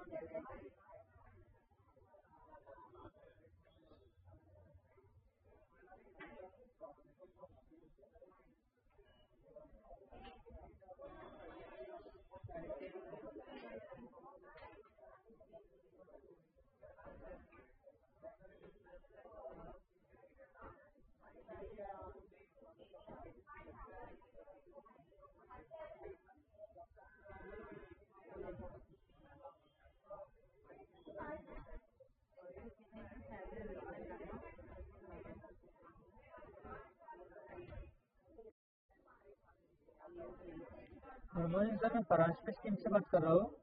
Good morning sir, मैं Paranjpe scheme से बात कर रहा हूँ।